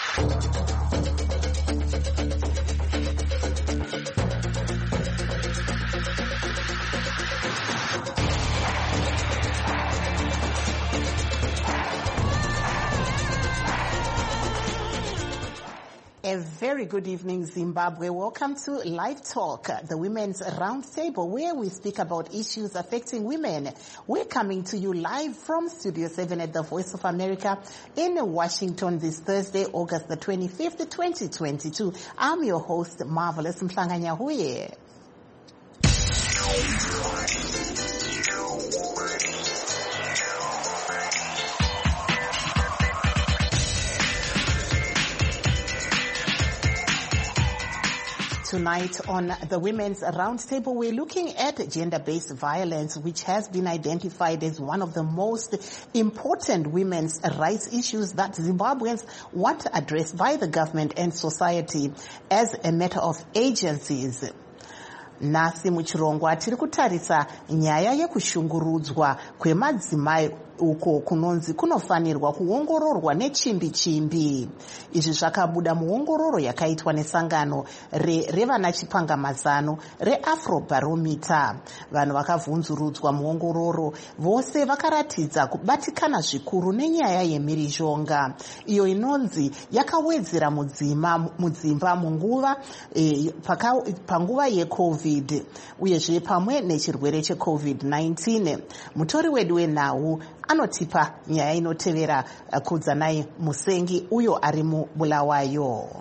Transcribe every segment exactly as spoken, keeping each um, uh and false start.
A very good evening, Zimbabwe. Welcome to Live Talk, the Women's Roundtable, where we speak about issues affecting women. We're coming to you live from Studio seven at the Voice of America in Washington this Thursday, August the twenty-fifth, twenty twenty-two. I'm your host, Marvelous Mhlanganyahuye. Tonight on the Women's Roundtable, we're looking at gender-based violence, which has been identified as one of the most important women's rights issues that Zimbabweans want addressed by the government and society as a matter of agencies. Nasi muchirongwa tiri kutarisa nyaya yekushungurudzwa kwemadzimai uko kunonzi kunofanirwa kuongororwa nechimbi chimbi. Izvi zvakabuda muongororo yakaitwa nesangano revana chipangamazano reAfrobarometer. Vanhu vakavhunzurudzwa muongororo vose vakaratidza kubatikana zvikuru nenyaya yemhirizhonga iyo inonzi yakawedzera mudzimba munguva e, panguva yecovid uyezve pamwe nechirwere checovid nineteen. Mutori wedu wenhau anotipa nyaya inotevera kudza naye Musengi uyo ari muBulawayo.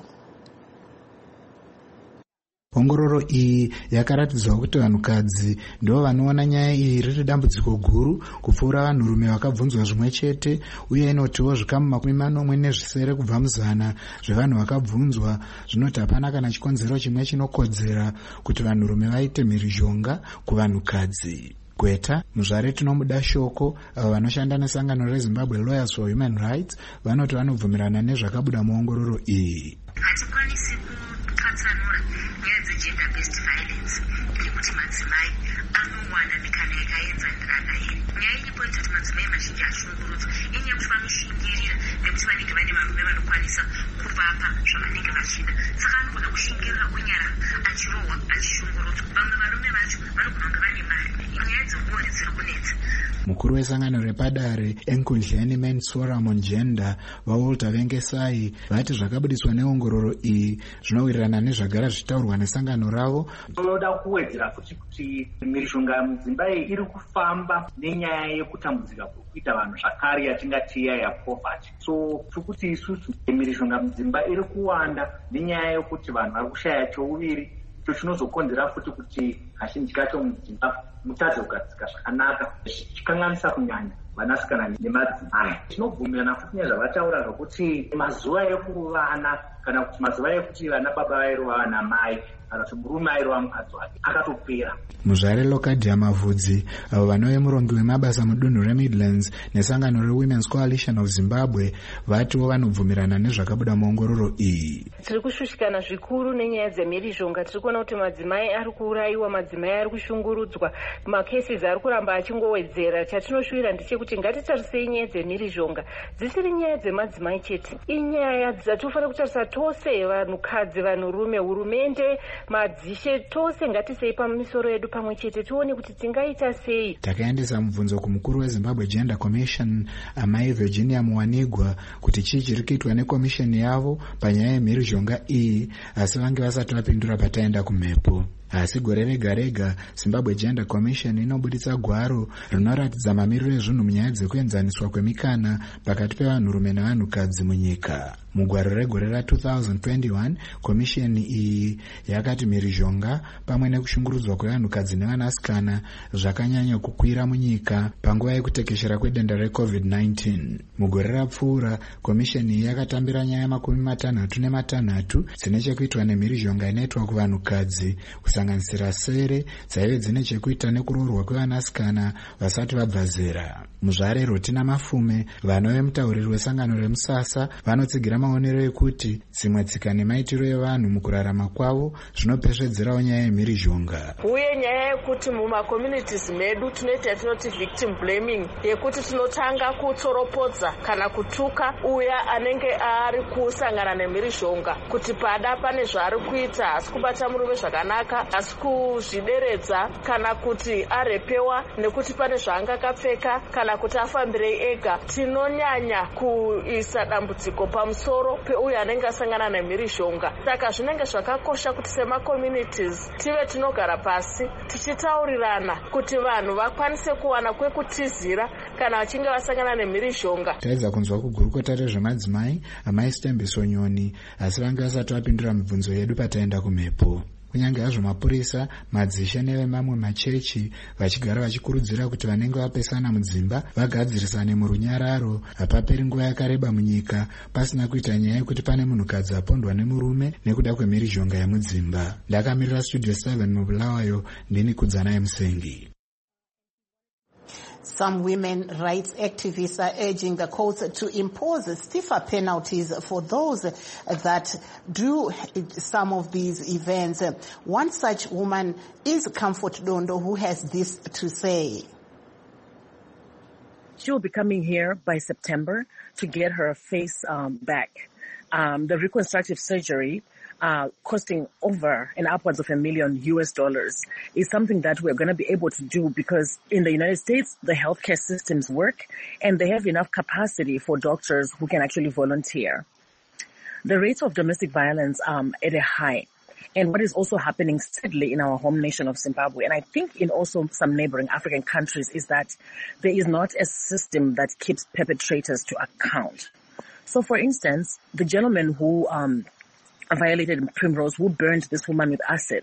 Ongororo iyi yakaratidza kuti vanhukadzi ndivo vanoona nyaya iyi riri dambudziko guru kupfuura vanhurume vakabvunzwa zvimwe chete, uye inotiwo zvikamu makumi manomwe nezvisere kubva muzana zvevanhu vakabvunzwa zvinoti hapana kana chikonzero chimwe chinokodzera kuti vanhurume vaite mhirizhonga kuvanhukadzi. Gweta muzvare tinomuda shoko avo vanoshanda nesangano reZimbabwe Lawyers for Human Rights vanoti vanobvumirana nezvakabuda muongororo iyi. Hatikwanisi kupatsanura nyaya dzegender based violence ngekuti madzimai anowana mikana yakaenzanirana iri. Nyaya iripo yekuti madzimai mazhinji ashungurudzwa inyaya yekuti vanoshingirira nekuti vanenge vane varume vanokwanisa kuvapa zvavanenge vachida. Saka anogona kushingirira unyara achirohwa achishungurudzwa. Vamwe varume vacho vanogona kunge vane mari. Nyaya dzekuori dziri kunetsa. Mukuru wesangano repadare Enkundleni Men's Forum on Gender vaWalter Vengesai vati zvakabudiswa neongororo iyi zvinowirirana nezvagara zvichitaurwa nesangano ravo. Toda kuwedzera futi kuti mhirizhonga mudzimba iyi iri kufamba nenyaya yekutambudzika kuita vanhu zvakare yatingati ya poverty. So tukuti isusu mhirizhonga mudzimba iri kuwanda nenyaya yekuti vanhu vari kushaya chouviri, icho chinozokonzera futi kuti kazhinji kacho mudzimba mutadze kugadzika zvakanaka chikanganisa kunyanya vanasikana nemadzimai. Tinobvumirana futi nezvavataura zvokuti mazuva ekuruvana kana kuti mazuva ekuti vana baba vairova vana mai kana kuti murume airova mukadzi wake akatopera. Muzvare Lokadia Mavhudzi avo vanove murongi wemabasa mudunhu reMidlands nesangano reWomen's Coalition of Zimbabwe vatiwo vanobvumirana nezvakabuda muongororo iyi. Tiri kushushikana zvikuru nenyaya dzemhirizhonga. Tiri kuona kuti madzimai ari kuurayiwa, madzimai ari kushungurudzwa, macases ari kuramba achingowedzera. Chatinoshuvira ndechekuti ngatitarisei nyaya dzemhirizhonga dzisiri nyaya dzemadzimai chete, inyaya dzatofanira kutarisa tose, vanhukadzi, vanhurume, hurumende, madzishe, tose ngatisei pamisoro yedu pamwe chete tione kuti tingaita sei. Takaendesa mubvunzo kumukuru weZimbabwe Gender Commission amai Virginia Muwanigwa kuti chii chiri kuitwa nekomisheni yavo panyaya yemhirizhonga iyi, asi vange vasati vapindura pataenda kumhepo. Asi gore rega rega Zimbabwe Gender Commission inobuditsa gwaro rinoratidza mamiriro ezvinhu munyaya dzekuenzaniswa kwemikana pakati pevanhurume nevanhukadzi munyika. Mugwaro regore ra-twenty twenty-one komisheni iyi yakati mhirizhonga pamwe nekushungurudzwa kwevanhukadzi nevanasikana zvakanyanya kukwira munyika panguva yekutekeshera kwedenda recovid nineteen. Mugore rapfuura komisheni iyi yakatambira nyaya makumi matanhatu nematanhatu dzine chekuitwa nemhirizhonga inoitwa kuvanhukadzi kusanganisira sere dzaive dzine chekuita nekuroorwa kwevanasikana vasati vabva zera. Muzvarero tina Mafume, vanove mutauriri wesangano remusasa, vanotsigira maonero ekuti dzimwe tsika nemaitiro evanhu mukurarama kwavo zvinopesvedzerawo nyaya yemhirizhonga. Uye nyaya yekuti mumakommunities medu tunoita yatinoti victim blaming, yekuti tinotanga kutsoropodza kana kutuka uya anenge ari kusangana nemhirizhonga kuti pada pane zvaari kuita, hasi kubata murume zvakanaka, hasi kuzvideredza, kana kuti arepewa nekuti pane zvaangakapfeka, kana kuti afambirei ega. Tinonyanya kuisa dambudziko pamusoro peuyo anenge asangana nemhirizhonga. Saka zvinenge zvakakosha kuti sema communities tive tinogara pasi tichitaurirana kuti vanhu vakwanise kuwana kwekutizira kana vachinge vasangana nemhirizhonga. Taedza kunzwa kugurukota rezvemadzimai amai Stembiso Nyoni, asi vange vasati vapindura mibvunzo yedu pataenda kumhepo. Kunyange hazvo mapurisa, madzishe nevemamwe machechi vachigara vachikurudzira kuti vanenge vapesana mudzimba vagadzirisane murunyararo, hapaperi nguva yakareba munyika pasina kuita nyaya yekuti pane munhukadzi apondwa nemurume nekuda kwemhirizhonga yemudzimba. Ndakamirira Studio seven mubulawayo, ndini Kudzanaye Musengi. Some women rights activists are urging the courts to impose stiffer penalties for those that do some of these events. One such woman is Comfort Dondo, who has this to say. She will be coming here by September to get her face um, back. Um, the reconstructive surgery Uh, costing over and upwards of a million U S dollars is something that we're going to be able to do because in the United States, the healthcare systems work and they have enough capacity for doctors who can actually volunteer. The rates of domestic violence um, at a high. And what is also happening sadly in our home nation of Zimbabwe, and I think in also some neighboring African countries, is that there is not a system that keeps perpetrators to account. So for instance, the gentleman who um, violated Primrose, who burned this woman with acid,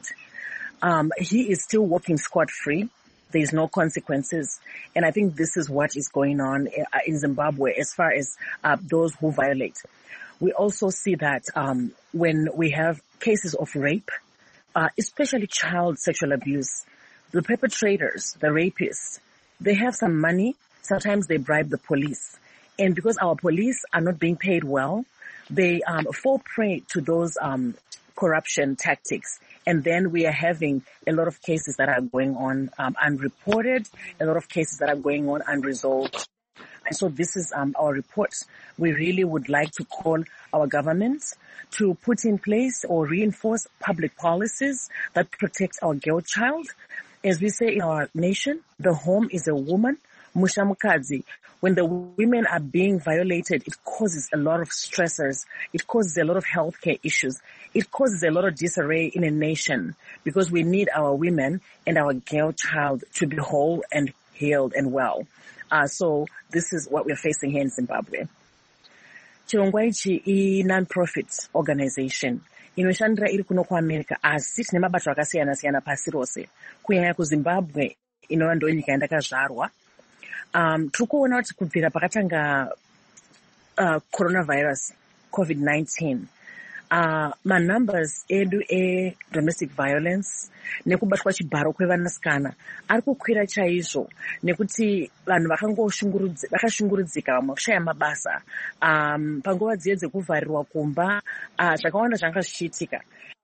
um, he is still walking scot-free. There is no consequences. And I think this is what is going on in Zimbabwe as far as uh, those who violate. We also see that um, when we have cases of rape, uh, especially child sexual abuse, the perpetrators, the rapists, they have some money. Sometimes they bribe the police. And because our police are not being paid well, they um, fall prey to those um, corruption tactics. And then we are having a lot of cases that are going on um, unreported, a lot of cases that are going on unresolved. And so this is um, our report. We really would like to call our governments to put in place or reinforce public policies that protect our girl child. As we say in our nation, the home is a woman, mushamukadzi. When the women are being violated, it causes a lot of stressors. It causes a lot of healthcare issues. It causes a lot of disarray in a nation because we need our women and our girl child to be whole and healed and well. Uh, so this is what we're facing here in Zimbabwe. Chirongwa ichi I non-profit organization inoshandira iri kuno kuAmerica asi tine mabato akasiyana siyana pasi rose. Kunyanya kuZimbabwe inova ndo nyika yandakazvarwa. Um, tukuona kuti kubvira pakatanga uh, coronavirus, COVID nineteen, uh, ma numbers edu e domestic violence nekubatwa chibharo kwevanasikana ari kukwira chaizvo nekuti vanhu vakashungurudzika vamwe kushaya mabasa um, panguva dziye dzekuvharirwa kumba uh, zvakawanda zvanga zvichiitika.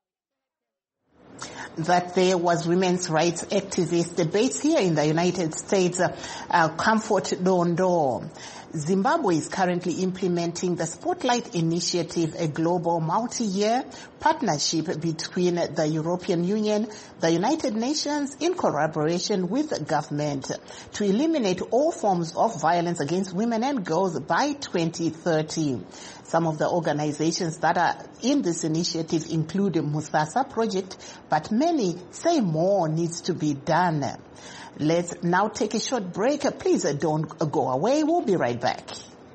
That there was women's rights activist based here in the United States, uh, uh, Comfort Dondo. Zimbabwe is currently implementing the Spotlight Initiative, a global multi-year partnership between the European Union, the United Nations, in collaboration with the government to eliminate all forms of violence against women and girls by twenty thirty. Some of the organizations that are in this initiative include the Musasa Project, but many say more needs to be done. Let's now take a short break. Please don't go away. We'll be right back.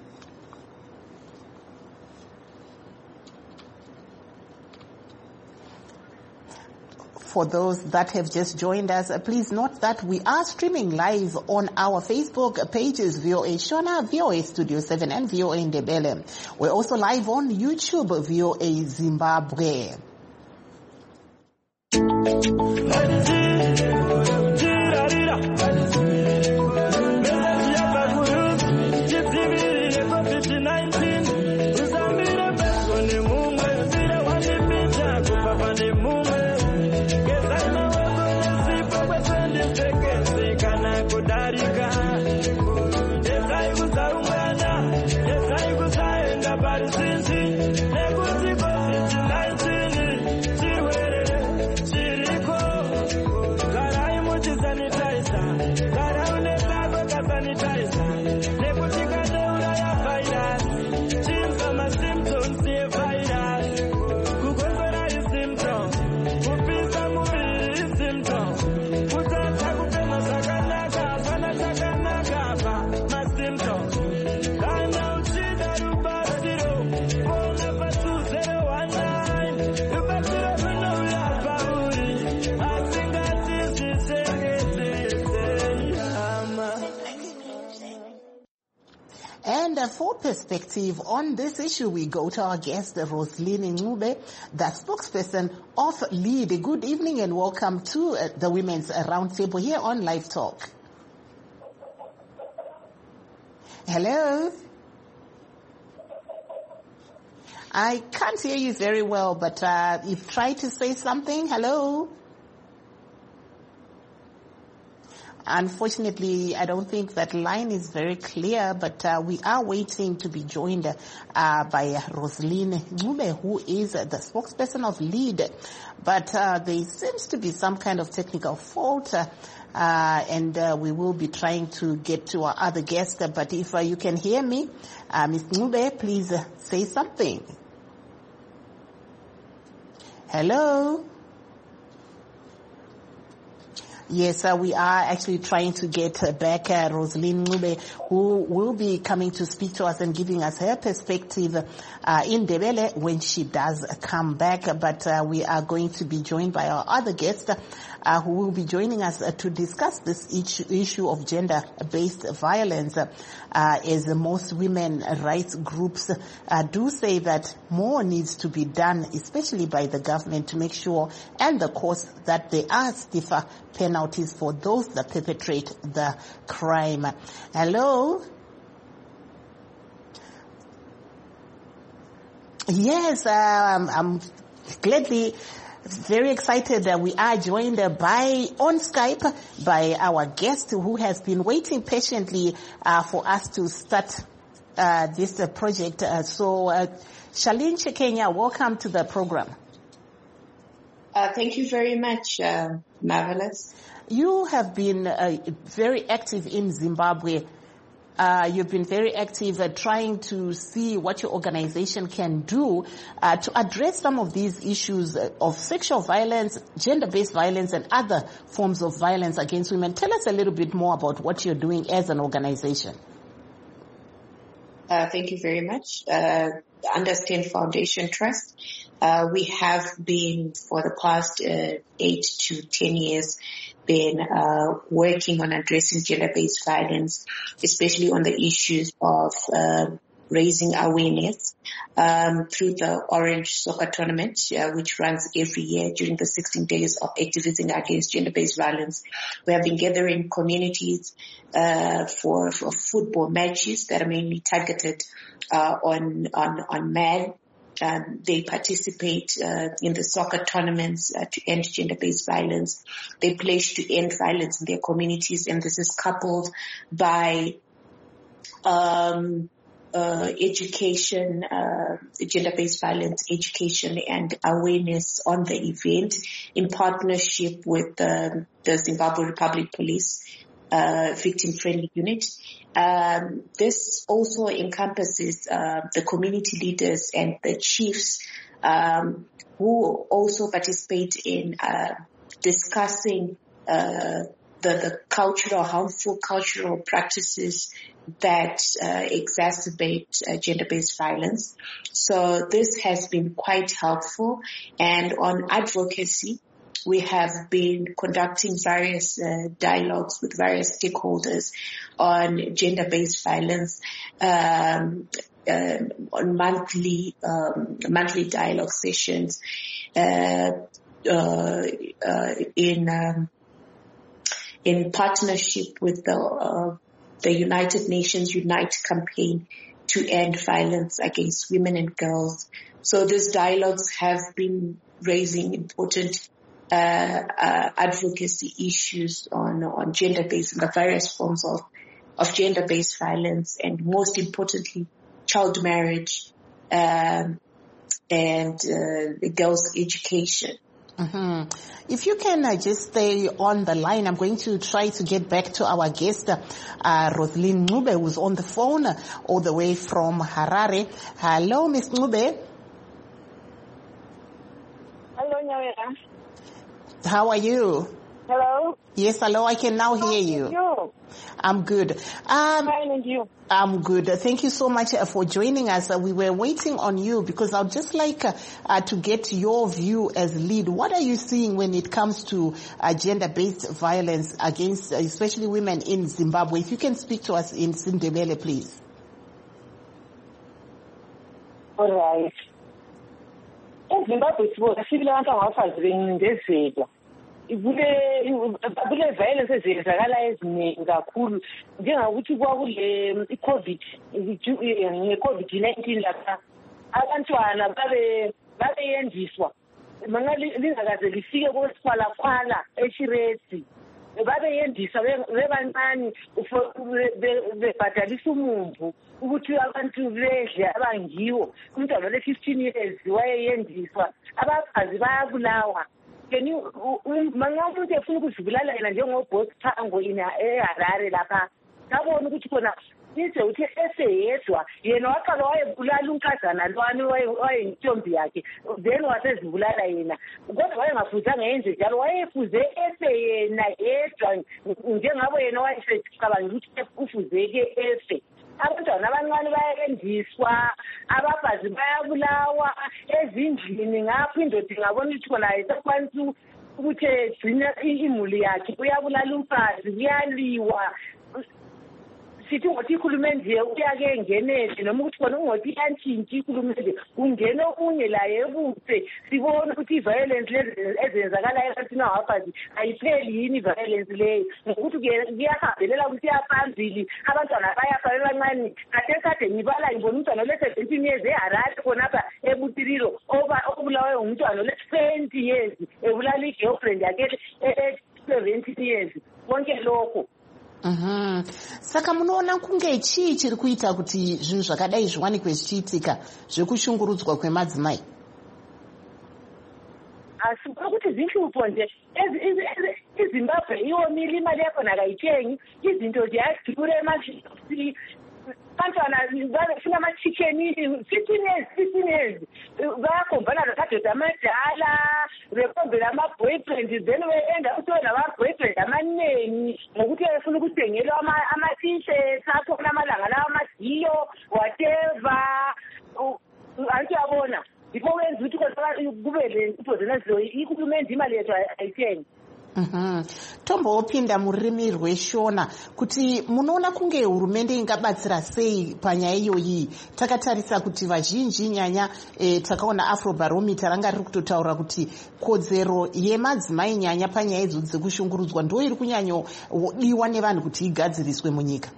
For those that have just joined us, please note that we are streaming live on our Facebook pages, V O A Shona, V O A Studio seven, and V O A Ndebele. We're also live on YouTube, V O A Zimbabwe. And uh, for perspective on this issue, we go to our guest, Roseline Ncube, the spokesperson of LEAD. Good evening and welcome to uh, the Women's Roundtable here on Live Talk. Hello? I can't hear you very well, but uh, if try to say something. Hello? Unfortunately, I don't think that line is very clear, but uh, we are waiting to be joined uh, by Roseline Ncube, who is uh, the spokesperson of LEAD. But uh, there seems to be some kind of technical fault, uh, uh, and uh, we will be trying to get to our other guest. But if uh, you can hear me, uh, Miz Ncube, please uh, say something. Hello? Yes, uh, we are actually trying to get uh, back uh, Roseline Ncube, who will be coming to speak to us and giving us her perspective uh, in Ndebele when she does come back. But uh, we are going to be joined by our other guest uh, who will be joining us uh, to discuss this issue, issue of gender-based violence, uh, uh, as most women rights groups uh, do say that more needs to be done, especially by the government, to make sure, and the course, that there are stiffer penalties for those that perpetrate the crime. Hello? Yes, um, I'm gladly very excited that we are joined by, on Skype, by our guest who has been waiting patiently uh, for us to start uh, this uh, project. Uh, so, uh, Charlene Chekenya, welcome to the program. Uh, thank you very much, uh, Marvelous. You have been uh, very active in Zimbabwe. Uh, you've been very active at trying to see what your organization can do uh, to address some of these issues of sexual violence, gender-based violence, and other forms of violence against women. Tell us a little bit more about what you're doing as an organization. Uh, thank you very much. Uh, the Understand Foundation Trust. Uh, we have been, for the past uh, eight to ten years, been uh, working on addressing gender-based violence, especially on the issues of uh, raising awareness um, through the Orange Soccer Tournament, uh, which runs every year during the sixteen days of activism against gender-based violence. We have been gathering communities uh, for, for football matches that are mainly targeted uh, on, on, on men. Um, they participate uh, in the soccer tournaments uh, to end gender-based violence. They pledge to end violence in their communities, and this is coupled by um, uh, education, uh, gender-based violence education and awareness on the event in partnership with um, the Zimbabwe Republic Police uh, victim-friendly unit. Um, this also encompasses uh, the community leaders and the chiefs um, who also participate in uh, discussing uh, the, the cultural, harmful cultural practices that uh, exacerbate uh, gender-based violence. So this has been quite helpful. And on advocacy, we have been conducting various uh, dialogues with various stakeholders on gender-based violence, um, uh, on monthly um, monthly dialogue sessions. Uh, uh, uh, in um, in partnership with the uh, the United Nations Unite campaign to end violence against women and girls. So these dialogues have been raising important uh, uh, advocacy issues on on gender-based and the various forms of of gender-based violence, and most importantly, child marriage um, and uh, the girls' education. Mm-hmm. If you can uh, just stay on the line, I'm going to try to get back to our guest, uh, Rosalind Ncube, who's on the phone uh, all the way from Harare. Hello, Miss Ncube. Hello, Nyawera. How are you? Hello. Yes, hello. I can now hear you. you. I'm good. Um, Fine, and you? I'm good. Thank you so much uh, for joining us. Uh, we were waiting on you because I'd just like uh, uh, to get your view as lead. What are you seeing when it comes to uh, gender-based violence against, uh, especially women in Zimbabwe? If you can speak to us in Sindebele, please. All right. In Zimbabwe, sibili abantu abafazi ngezedwa. Kule kule violence ezenzakala eziningi kakhulu njengokuthi kwakule i-COVID nge-COVID nineteen lapha abantwana babe babeyendiswa lingakaze lifike kwesikhwalakhwala eShirezi babeyendiswa bebancane bebhadalisa umumbu ukuthi abantu bedle abangiwo umntwana le-fifteen years wayeyendiswa abafazi bayabulawa. Can you mangamuntu efuna ukuzibulala yena njengobhosi Thango ina eHarare lapha ngabona ukuthi khona nize uthi eseyedwa yena waqala wayebulala unkazana lwani wayeyintombi yakhe then wasezibulala yena kodwa wayengafuzanga yenze njalo wayefuze eseyena yedwa njengabo yena wayesecabanga ukuthi ufuzeke efe. Abantwana abancane bayendiswa, abafazi bayabulawa ezindlini ngapha indoda ingabona ukuthi khona isakwanisa ukuthi gcina imuli yakhe uyabulala umfazi kuyaliwa. Sithi ngothi ikhulumende uyake ngenele noma ukuthi khona ungothi iyantshintsha ikhulumende ungene okunye la ebuthe sibona ukuthi violence lezi ezenzakala ekhasini abafazi ayipheli yini violence leyo ngokuthi kuyahabelela ukuthi yaphambili abantwana bayafalela kancane kade kade ngibala ngibona umntwana le-seventeen years eHarare khonapha ebutirilo obulawe umntwana le-twenty years ebulala i-girlfriend yakhe e-seventeen years konke lokho. Mhm. Saka munoona kunge chii chiri kuita kuti zvinhu zvakadai zviwanikwe zvichiitika zvekushungurudzwa kwemadzimai? Asi kuti zinhlupho nje iZimbabwe iwomile imali yakhona akayithengi izinto nje azidure emashini abantwana bafuna ama-chicken fifteen years fifteen years bayakhombana namadoda amadala bekhombela ama-boyfriend then we-enda ukuthi wenama-boyfriend amaningi ngokuthi efuna ukuthengelwa ama-t-shirts akhona amalanga lawa amadiyo whatever anti yabona yikho kwenza ukuthi kube le nto zena zizo ikhulumende imali yethu ayithengi. Mhm. Tombopinda murimi rweshona kuti munoona kunge hurumende ingabatsira sei panyaya iyoyi. Takatarisa kuti vazhinji nyanya e, takaona Afrobarometer ranga riri kutotaura kuti kodzero yemadzimai nyanya panyaya idzo dzekushungurudzwa ndo iri kunyanyodiwa nevanhu kuti igadziriswe munyika.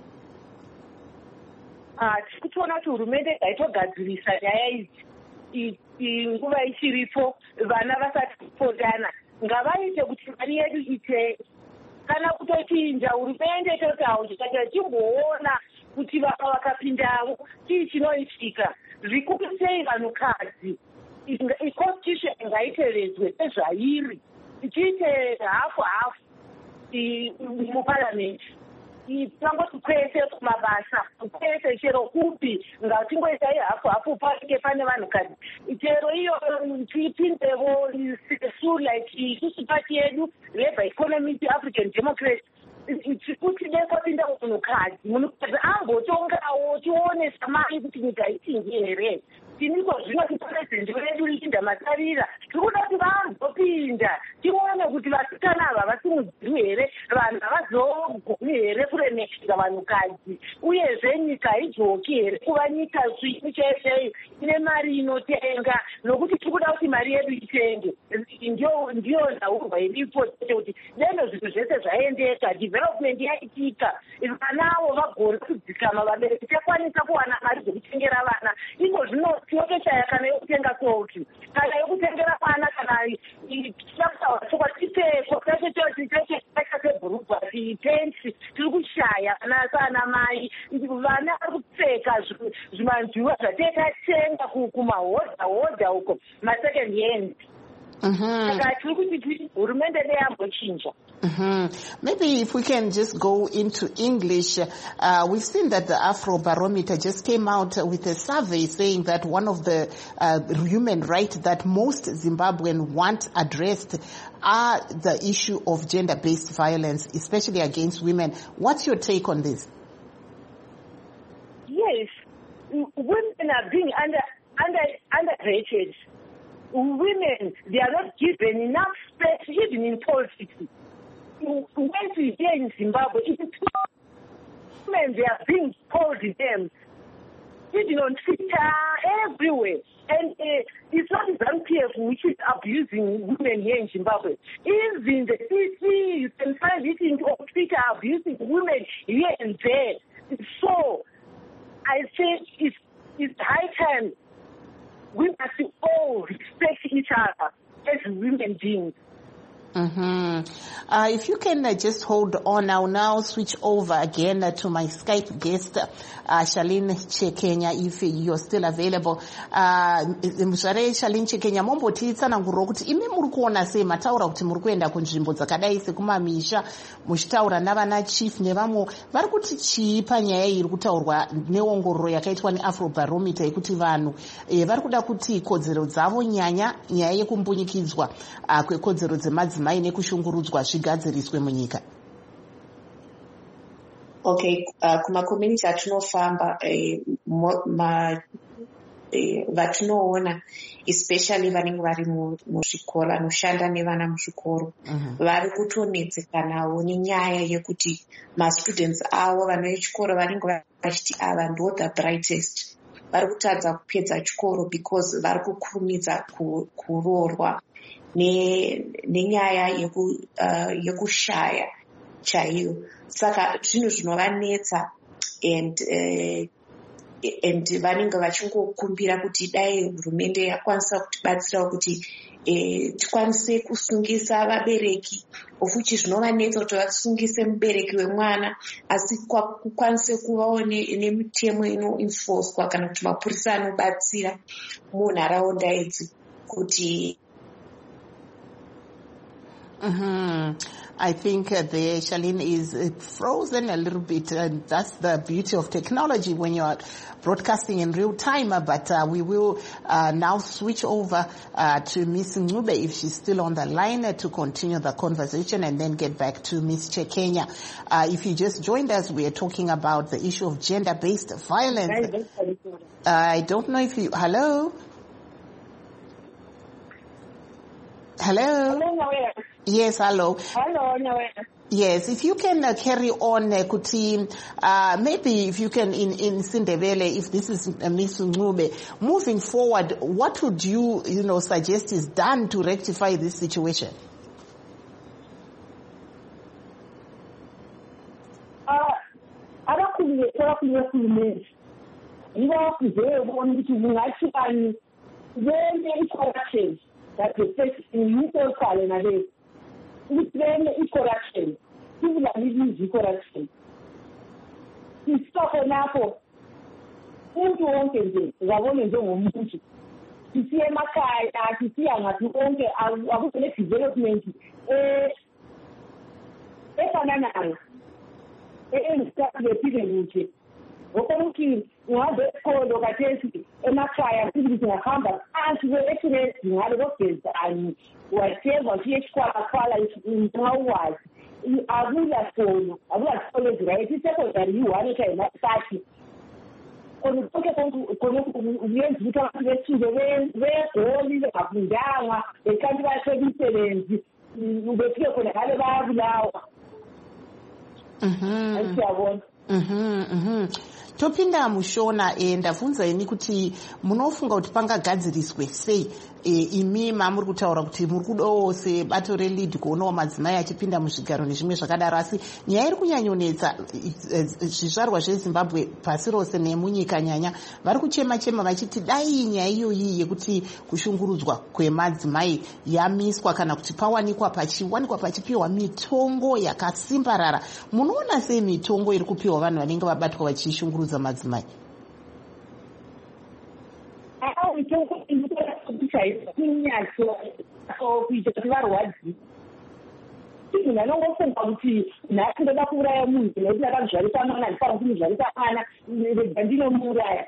Ah, tikutoona kuti hurumende ngaitogadzirisa nyaya idzi nguva ichiripo vana vasati kupondana ngavaite kuti mari yedu ite kana kutochinja hurumende toti hauchikata timboona kuti vapa vakapindamo chii chinoitika zvikuru sei vanhukadzi iconstitution ngaitevedzwe sezvairi ichiite hafu hafu muparamendi tangoti kwese kumabasa kwese chero kupi ngatingoita ihafu hafu panenge pane vanhukadzi chero iyo tipindevo su like isusu pati yedu labour economic African Democracy kuti dekwapinda munhukadzi munhukadzi ambotongawo tione samai kuti nyika itingi here iniko zvino tipurezidendi wedu Linda Matarira tiri kuda kuti vazopinda tione kuti vasikana ava vasimudziri here, vanhu havazogoni here kuremekeza vanhukadzi, uyezve nyika haijoki here kuva nyika svipi chete ine mari inotenga, nokuti tiri kuda kuti mari yedu itenge. Ndiyo nhaurwa iripo chete kuti deno zvinhu zvese zvaendeka, development yaitika, vanavo vagona kudzikama, vabereki takwanisa kuwana mari dzekutengera vana. Iko zvino tinotoshaya kana yokutenga soki, kana yokutengera vana, kana tichakutaura chokwa chipfeko chacho chochi chacho sebhurugwa titensi tiri kushaya kana sana mai. Vana vari kupfeka zvimanjuva zvatakatenga kumahodha hodha uko masecond hand. Saka tiri kuti hurumende neyambochinja. Mm-hmm. Maybe if we can just go into English, uh, we've seen that the Afro Barometer just came out with a survey saying that one of the uh, human rights that most Zimbabweans want addressed are the issue of gender-based violence, especially against women. What's your take on this? Yes, women are being under under underrated. Women, they are not given enough space even in politics. When we hear in Zimbabwe, it's women, they are being called them, even on Twitter, everywhere. And uh, it's not ZANU-P F which is abusing women here in Zimbabwe. Even the C C, you can find it in Twitter abusing women here and there. So, I say it's, it's high time we must all respect each other as human beings. Mm-hmm. Uh, if you can uh, just hold on, I'll now switch over again uh, to my Skype guest, uh, Charlene Chekenya, if you're still available. Mshare Charlene Chekenya, mombo titsanangurira kuti imi muri kuona sei mataura kuti muri kuenda kunzvimbo dzakadai sekumamisha muchitaura navana chief nevamwe vari kuti chii panyaya iri kutaurwa neongororo yakaitwa neAfro Barometer yekuti vanhu eh, vari kuda kuti kodzero dzavo nyanya nyaya yekumbunyikidzwa uh, kwekodzero dzemadzimai maine kushungurudzwa zvigadziriswe munyika. Okay, uh, kuma community atinofamba eh, ma eh, vatinoona especially vanenge vari muzvikoro vanoshanda nevana muzvikoro vari kutonetseka nawo nenyaya yekuti mastudents avo vana vechikoro vanenge vachiti ava ndo the brightest, vari kutadza kupedza chikoro because vari kukurumidza kuroorwa nenyaya yekushaya chaiyo. Saka zvinhu zvinovanetsa and uh, and vanenge vachingokumbira kuti dai hurumende yakwanisa kutibatsirawo kuti eh, tikwanise kusungisa vabereki, of which zvinovanetsa kuti vasungise mubereki wemwana, asi kukwanise kuvawo nemitemo inoenforcwa kana kuti mapurisa anobatsira munharaunda idzi kuti Mm-hmm. I think uh, the Charlene is uh, frozen a little bit. Uh, that's the beauty of technology when you are broadcasting in real time. Uh, but uh, we will uh, now switch over uh, to Miss Ncube if she's still on the line uh, to continue the conversation, and then get back to Miss Chekenya. Uh, if you just joined us, we are talking about the issue of gender-based violence. Uh, I don't know if you... Hello? Hello? Hello, yes, hello. Hello, Noel. Yes, if you can uh, carry on, uh, Kuti, uh, maybe if you can, in, in Sindebele, if this is uh, Miss Ncube, moving forward, what would you, you know, suggest is done to rectify this situation? That the face in little calendar it's then it's correction. People are living the correction. It's stop enough for into one thing. We are going to do to see a Makai, to see a Matuonke, I will let development. Eh, Efanana, eh, start the people. Okonki ngabe kodwa kathesi emakhaya sibili ngahamba phansi kwe-excellence ngalokugezani whatever siyesikhala khala ngawuwazi akula solo akula solo right secondary you one time thirty konke kuyenza ukuthi abantu bethuke begoli bengafundanga bekanti bathole imisebenzi befike khona ngale bayabulawa. Ayisiyabona. Mhm mhm. Topinda mushona e ndabvunza ini kuti munofunga kuti pangagadziriswe sei e, imi mamuri kutaura kuti muri kudawo sebato relid kuonawo madzimai achipinda muzvigaro nezvimwe zvakadaro, asi nyaya iri kunyanyonetsa zvizvarwa zvezimbabwe pasi rose nemunyika nyanya vari kuchema chema vachiti dai nyaya iyoyi yekuti kushungurudzwa kwemadzimai yamiswa kana kuti pawanikwa pachiwanikwa pachipiwa mitongo yakasimbarara. Munoona sei mitongo iri kupiwa vanhu vanenge vabatwa vachishungurudza madzimai? Awo mitongo inotora kuti kunyatswa kuita kuti varwadzi. Munhu anongofunga kuti nhasi ndoda kuuraya munhu nekuti akamuzvarisa mwana ndifana kumuzvarisa mwana rega ndinomuuraya.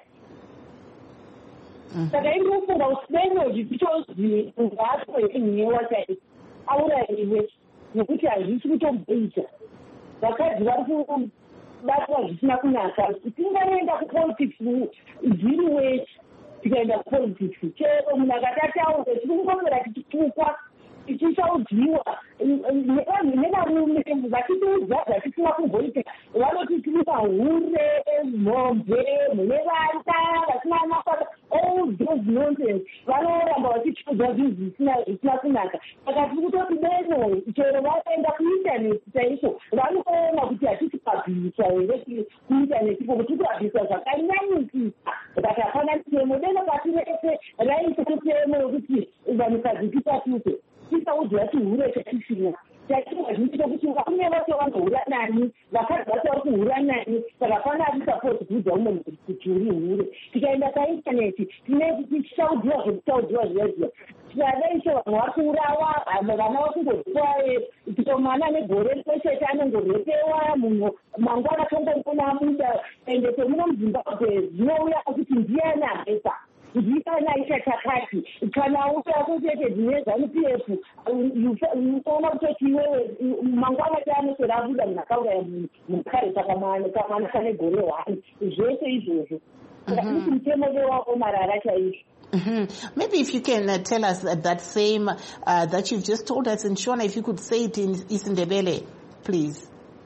Saka iri kufunga kuti benozvi tichozvi ngaso yenhewa chai aurayiwe nekuti hazvisi kutomboita. Vakadzi vari kubatwa zvisina kunaka. Tingaenda kupolitics zviri wese tikaenda kupolitics chero munhu akati ataura tiri kungopera tichitukwa tichishaudziwa nevarume vachitiudza zvatisina kumboita. Vanoti tiri mahure mhombe mune vana vasina mafaka all those nonsense. Vanoramba vachitiudza zvinhu zvisina kunaka. Saka tiri kutoti beno chero vaenda kuintaneti chaizvo vanoona kuti hatisi kabvisa here kuintaneti ko kuti kubvisa zvakanyanyisisa kuti hapana mutemo. Beno pasi rese raisa mutemo wekuti vanhukadzi tisatuke tisaudzwa tihure chatisina chatinga zvinoita kuti varume vacho vanohura nani, vakadzi vacho vari kuhura nani. Saka pana hatisapoti kuudza umwe munhu kuti uri hure. Tikaenda paintaneti tichaudziwa zvekutaudziwa zviya zviya tikadaisho vanhu vari kuurawa, vana vakungodziwa titomwana negore rimwechete anongorwepewa munhu mangwana tongongona muda ende tomuno muzimbabwe zvinouya kuti ndiani amesa ndikana isha chakati kana uta kutete dzinezanu P F unoona kutoti iwewe mangwana taanotora abuda munhu akauraya munhu munhukare sakamwana kamwana kane gore hwani zvese izvozvo. Saka kuti mutemo wewako marara chaizvo. Mm-hmm. Maybe if you can uh, tell us uh, that same uh, that you've just told us in Shona, if you could say it in isiNdebele, please.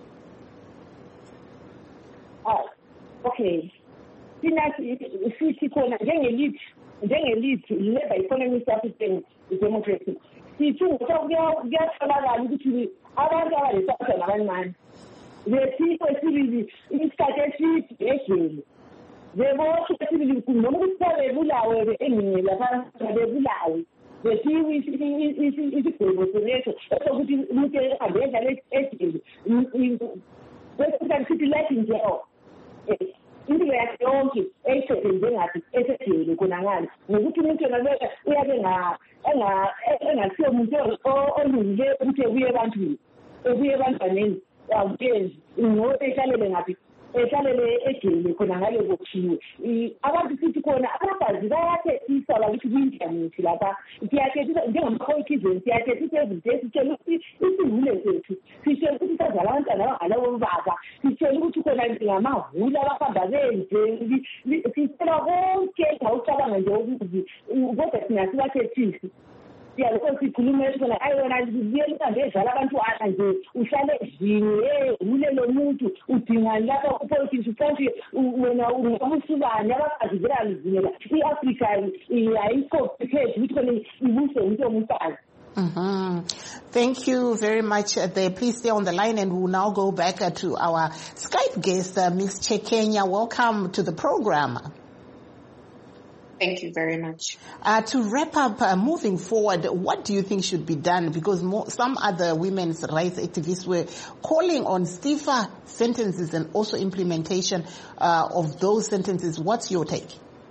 Oh, okay. Sithi khona njengelead njengelead Labour Economic African Democracy sithi kuyatholakala ukuthi abantu abalesatha nabancane besiko esibili isikhathi eside ejele bebotshwe esibili noma ukuthi babebulawe enginye lapha babebulawe besiwe isigwebo seneso esokuthi umuntu ehambe endlala ejele bese sithi life in jail. Impilo yakhe yonke eyisebenze ngathi esejele khona ngale ngokuthi umuntu yena uyabe engasiyo umuntu olungile ukuthi ebuye ebantwini ebuye ebantwaneni awukenzi ngoba ehlalele ngaphi ehlalele ejele khona ngale bokushiwe. Abantu sithi khona abafazi bayathethisa bakithi kwi-intanethi lapha siyathethisa njengama-coitism siyathethisa everyday sitshela ukuthi isihule sethu sitshela ukuthi sazala abantwana abangalawo baba sitshela ukuthi khona ngamahula abahamba benze sitshela konke ngawucabanga nje ukuzi kodwa thina sibathethisi siyalokho sikhuluma ethi khona ayi wena buyela ngedlala abantwana nje uhlale ezini hule lo muntu udingani lapha kupolitics ufanele wena ungamusubani abafazi belalizimela i-Africa ayikho phethe ukuthi khona ibuse umuntu omfazi. Mm-hmm. Thank you very much uh, there. Please stay on the line and we'll now go back uh, to our Skype guest, uh, Miz Chekenya. Welcome to the program. Thank you very much. Uh, to wrap up, uh, moving forward, what do you think should be done? Because more, some other women's rights activists were calling on stiffer sentences and also implementation uh, of those sentences. What's your take?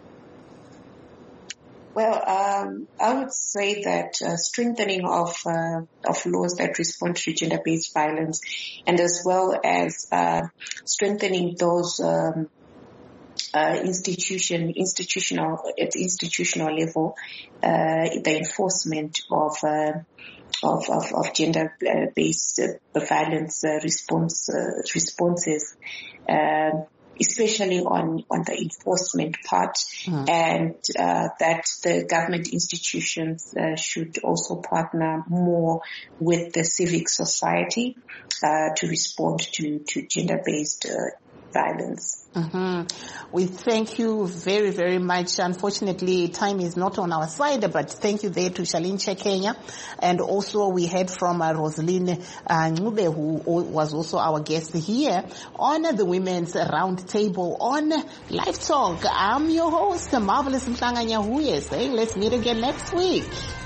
Well, um, I would say that uh, strengthening of uh, of laws that respond to gender-based violence, and as well as uh, strengthening those um, uh, institution institutional at institutional level, uh, the enforcement of uh, of, of of gender-based uh, violence uh, response uh, responses. Uh, especially on, on the enforcement part, mm. and uh, that the government institutions uh, should also partner more with the civic society uh, to respond to, to gender-based uh, violence. Mm-hmm. We thank you very, very much. Unfortunately, time is not on our side, but thank you there to Charlene Chekenya. And also we heard from uh, Rosaline uh, Ncube, who was also our guest here on the Women's Roundtable on Live Talk. I'm your host, Marvelous Mhlanga Nyahuye, saying let's meet again next week.